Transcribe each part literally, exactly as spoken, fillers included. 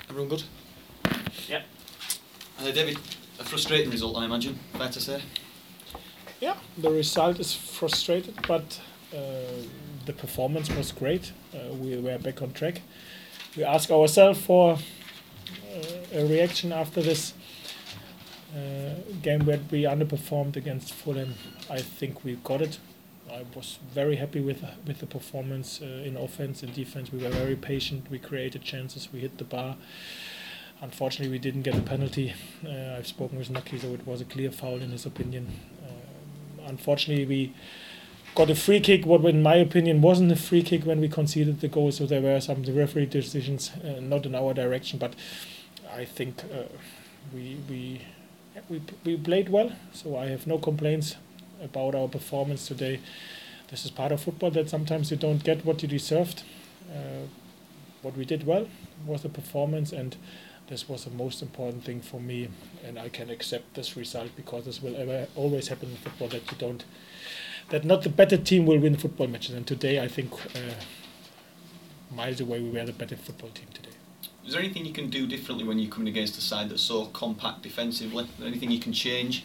Everyone good? Yeah. Uh, David, a frustrating result, I imagine, fair to say? Yeah, the result is frustrated, but uh, the performance was great. Uh, we were back on track. We ask ourselves for uh, a reaction after this uh, game where we underperformed against Fulham. I think we got it. I was very happy with with the performance uh, in offense and defense. We were very patient. We created chances. We hit the bar. Unfortunately, we didn't get a penalty. Uh, I've spoken with Naki, so it was a clear foul in his opinion. Um, unfortunately, we got a free kick, what in my opinion wasn't a free kick when we conceded the goal, so there were some referee decisions uh, not in our direction, but I think uh, we, we, we, we played well, so I have no complaints about our performance today. This is part of football, that sometimes you don't get what you deserved. Uh, what we did well was the performance, and this was the most important thing for me, and I can accept this result because this will ever always happen in football, that you don't, that not the better team will win football matches. And today, I think uh, miles away, we were the better football team today. Is there anything you can do differently when you're coming against a side that's so compact defensively? Is there anything you can change?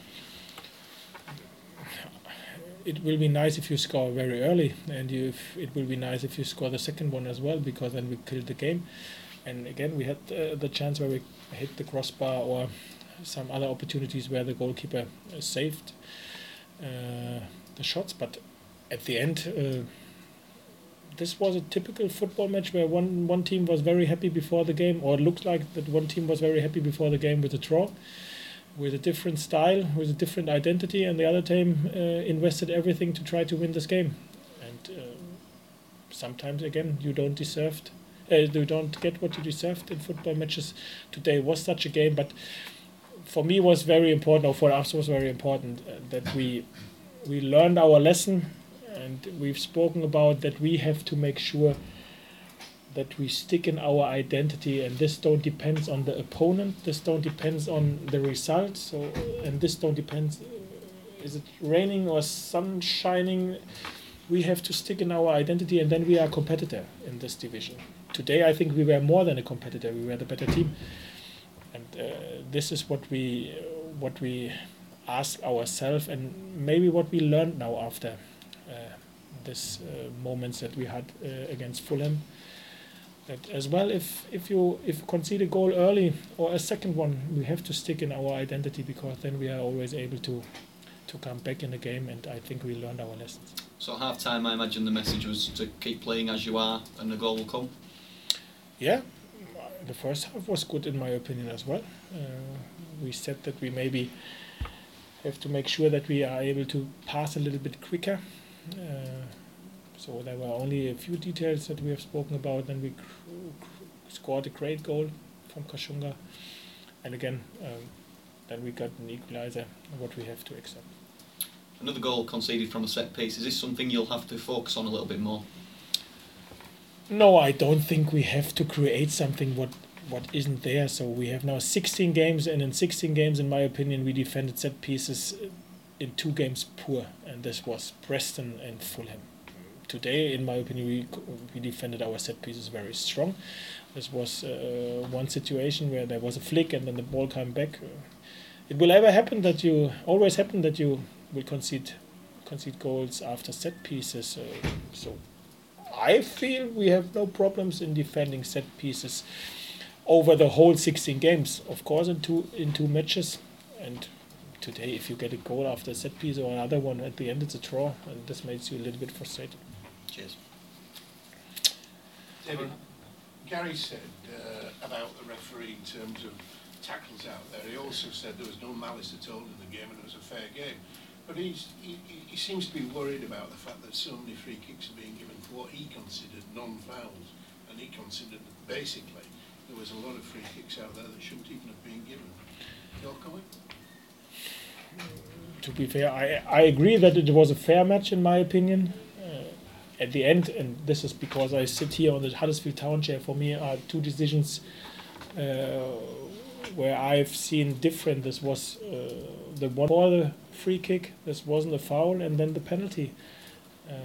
It will be nice if you score very early, and you, if, it will be nice if you score the second one as well, because then we killed the game. And again, we had uh, the chance where we hit the crossbar or some other opportunities where the goalkeeper uh, saved uh, the shots. But at the end, uh, this was a typical football match where one, one team was very happy before the game, or it looked like that one team was very happy before the game with a draw, with a different style, with a different identity, and the other team uh, invested everything to try to win this game. And uh, sometimes, again, you don't deserve it. Uh, you don't get what you deserved in football matches. Today was such a game, but for me was very important, or for us was very important, uh, that we we learned our lesson, and we've spoken about that we have to make sure that we stick in our identity, and this don't depends on the opponent, this don't depends on the result, so and this don't depends uh, is it raining or sun shining. We have to stick in our identity, and then we are a competitor in this division. Today, I think we were more than a competitor. We were the better team, and uh, this is what we uh, what we ask ourselves, and maybe what we learned now after uh, this uh, moments that we had uh, against Fulham. That as well, if if you if you concede a goal early or a second one, we have to stick in our identity, because then we are always able to to come back in the game, and I think we learned our lessons. So half time, I imagine the message was to keep playing as you are, and the goal will come. Yeah, the first half was good in my opinion as well. Uh, we said that we maybe have to make sure that we are able to pass a little bit quicker. Uh, so there were only a few details that we have spoken about. Then we cr- cr- scored a great goal from Kashunga, and again, um, then we got an equalizer, what we have to accept. Another goal conceded from a set piece. Is this something you'll have to focus on a little bit more? No, I don't think we have to create something what what isn't there. So we have now sixteen games, and in sixteen games, in my opinion, we defended set pieces in two games poor, and this was Preston and Fulham. Today, in my opinion, we we defended our set pieces very strong. This was uh, one situation where there was a flick and then the ball came back. It will ever happen that you always happen that you will concede concede goals after set pieces. Uh, so. I feel we have no problems in defending set pieces over the whole sixteen games. Of course, in two in two matches, and today, if you get a goal after a set piece or another one at the end, it's a draw, and this makes you a little bit frustrated. Cheers. David, Gary said uh, about the referee in terms of tackles out there. He also said there was no malice at all in the game and it was a fair game. But he's, he, he seems to be worried about the fact that so many free kicks are being given for what he considered non-fouls, and he considered that basically there was a lot of free kicks out there that shouldn't even have been given. Your comment? To be fair, I, I agree that it was a fair match in my opinion. Uh, at the end, and this is because I sit here on the Huddersfield Town chair, for me are two decisions uh, where I've seen different. This was uh, the one for the free kick, this wasn't a foul, and then the penalty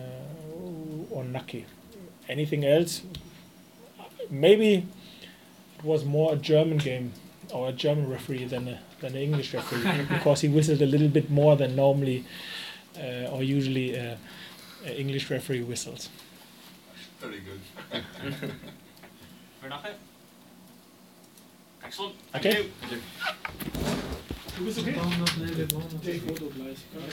uh, on Naki. Anything else? Maybe was more a German game or a German referee than a, than an English referee because he whistled a little bit more than normally uh, or usually uh, uh, English referee whistles. Very good. Fair enough. eh? Excellent. Thank Okay. you. Thank you. Du bist okay? Warum noch eine Wohnung? Take photo gleich.